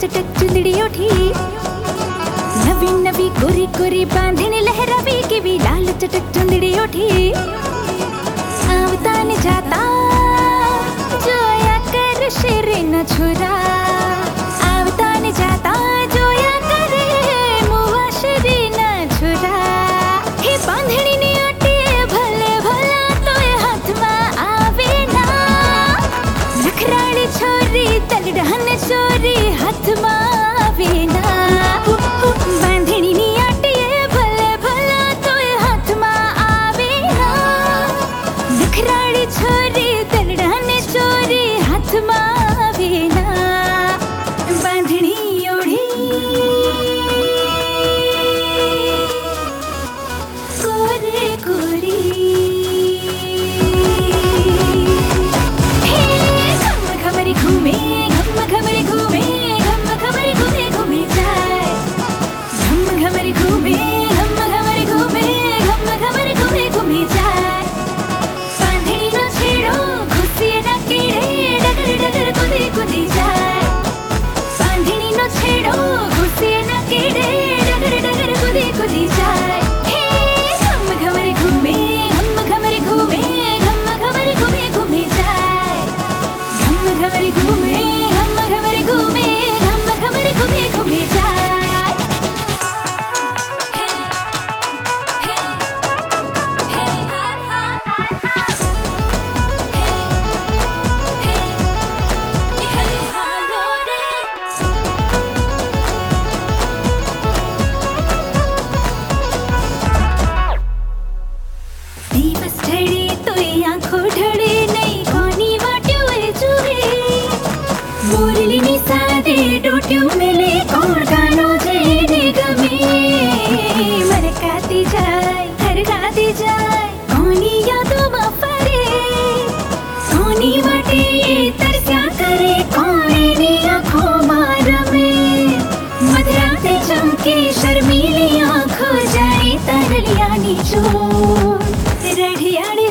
चटक चुंदड़ी उठी, नवी नवी गोरी गोरी बांधने लहरावी के भी लाल चटक चुंदड़ी उठी। आवता न जाता जोया कर शेरे न छोरा, आवता न जाता जोया करे मुआ शेरे न छोरा। हे बांधनी ने आटे भले भला तो हाथ में आवे ना, नखराड़ी छोरी तल डहन चोरी हाथ में आवे ना। बांधनी ने आटे भले भला तो हाथ में आवे ना, नखराड़ी छोरी तल डहन चोरी हाथ में आवे ना। बांधनी ओढ़ी कोरे कोरी, घम घमरी घूमे घम घमरी घूमे घम घमरी घूमे घूमे जाए, घम घमरी घूमे घम घमरी घूमे घम घमरी घूमे घूमे जाए। बांधनी न छेड़ो घुसिए न कीड़े डगर डगर कूदे कूदे जाए, बांधनी न छेड़ो घुसिए न कीड़े डगर डगर कूदे कूदे जाए। घम घमरी घूमे घम घमरी घूमे घम घमरी घूमे घूमे जाए, घम घमरी घूमे घम घमरी घूमे घम घमरी घूमे घूमे जाए। दिवस ढळे तो आंखो ढळे नहीं कोनी वाट्यो जुए, मुरली सादे डोट्यो मिले कौन गानो जेने गमे। मरकाती जाए हरगाती जाए कोनी यादों में फरे, कोनी वाटे तरस्या करे कोने ने आंखों मार में। मधराते चमके शर्मीली आंखों जाए तरलिया नीचो, रढ़ियाड़ी